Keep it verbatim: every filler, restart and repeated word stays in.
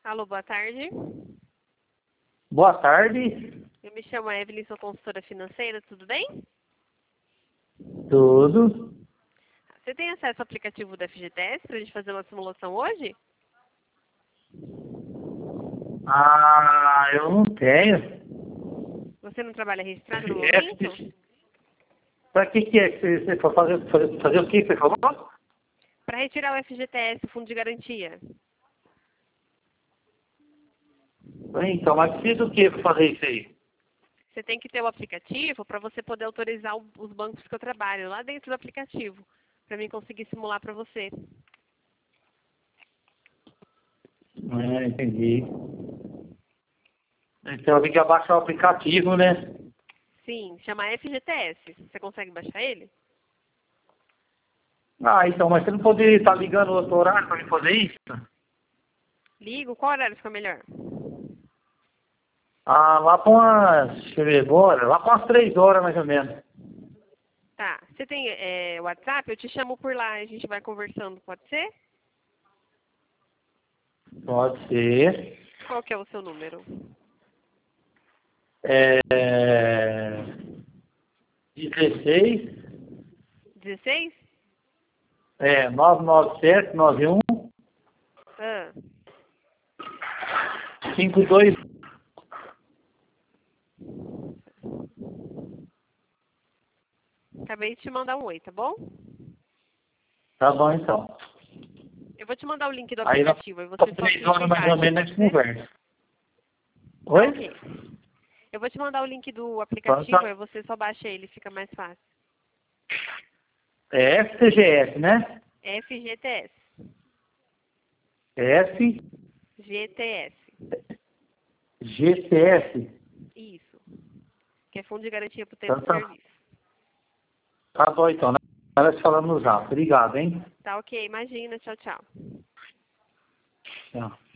Alô, boa tarde. Boa tarde. Eu me chamo Evelyn, sou consultora financeira, tudo bem? Tudo. Você tem acesso ao aplicativo da F G T S para a gente fazer uma simulação hoje? Ah, eu não tenho. Você não trabalha registrado no momento? Para que que é que você, você for fazer, fazer, fazer o que você falou? Para retirar o F G T S, o Fundo de Garantia. Então, mas precisa o que para fazer isso aí? Você tem que ter o aplicativo para você poder autorizar o- os bancos que eu trabalho lá dentro do aplicativo, para mim conseguir simular para você. Ah, entendi. Então eu tenho que abaixar o aplicativo, né? Sim, chama F G T S. Você consegue baixar ele? Ah, então, mas você não poderia estar ligando outro horário para me fazer isso? Ligo, qual horário fica melhor? Ah, lá para umas, deixa eu ver agora, lá para umas três horas mais ou menos. Tá. Você tem é, WhatsApp? Eu te chamo por lá, a gente vai conversando, pode ser? Pode ser. Qual que é o seu número? É... dezesseis, dezesseis? é, nove nove sete, nove um, Ah, cinco dois. acabei de te mandar um oi, tá bom? Tá bom, então. Eu vou te mandar o link do Aí nós aplicativo, aí você só três clica horas e mais ou baixa, menos a pode gente ser? conversa. Tá Oi? ok. Eu vou te mandar o link do Então, aplicativo, tá. aí você só baixa ele, fica mais fácil. É F T G S, né? F G T S. F G T S. G T S. Isso. Que é Fundo de Garantia por Tempo Então, de tá, Serviço. tá bom, então. Nós falamos no zap. Obrigado, hein? Tá ok, imagina. Tchau, tchau. Tchau.